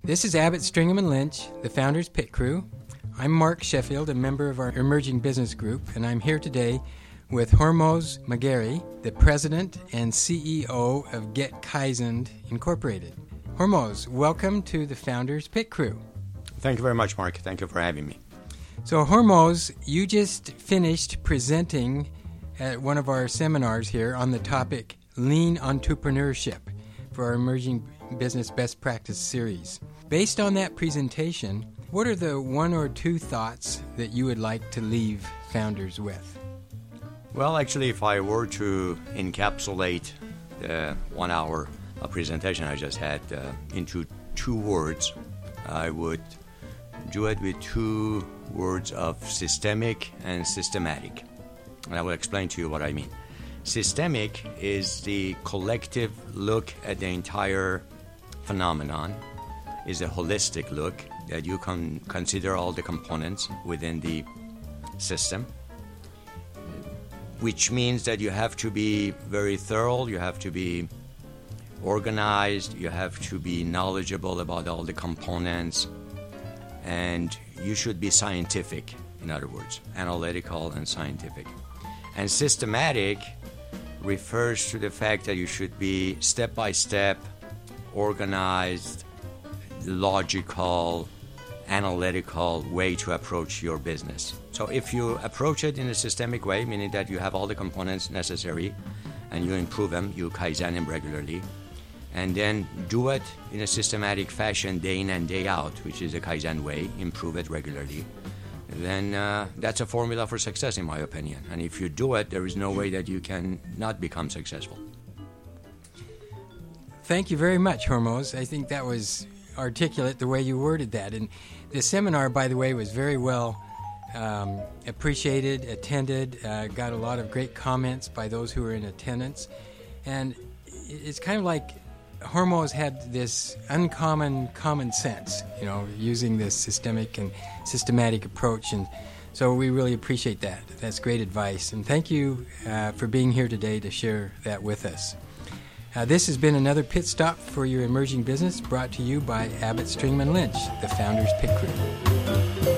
This is Abbott, Stringham & Lynch, the Founders Pit Crew. I'm Mark Sheffield, a member of our Emerging Business Group, and I'm here today with Hormoz Magheri, the President and CEO of Get Kaizened Incorporated. Hormoz, welcome to the Founders Pit Crew. Thank you very much, Mark. Thank you for having me. So, Hormoz, you just finished presenting at one of our seminars here on the topic Lean Entrepreneurship for our Emerging Business Best Practice series. Based on that presentation, what are the one or two thoughts that you would like to leave founders with? Well, actually, if I were to encapsulate the 1 hour presentation I just had into two words, I would do it with two words of systemic and systematic. And I will explain to you what I mean. Systemic is the collective look at the entire phenomenon, is a holistic look that you can consider all the components within the system, which means that you have to be very thorough, you have to be organized, you have to be knowledgeable about all the components, and you should be scientific, in other words, analytical and scientific. And systematic refers to the fact that you should be step-by-step, organized, logical, analytical way to approach your business. So if you approach it in a systemic way, meaning that you have all the components necessary and you improve them, you Kaizen them regularly, and then do it in a systematic fashion day in and day out, which is a Kaizen way, improve it regularly, then that's a formula for success, in my opinion. And if you do it, there is no way that you can not become successful. Thank you very much, Hormoz. I think that was articulate the way you worded that. And the seminar, by the way, was very well appreciated, attended, got a lot of great comments by those who were in attendance. And it's kind of like Hormoz had this uncommon common sense, using this systemic and systematic approach. And so we really appreciate that. That's great advice. And thank you for being here today to share that with us. This has been another pit stop for your emerging business, brought to you by Abbott, Stringham & Lynch, the Founders Pit Crew.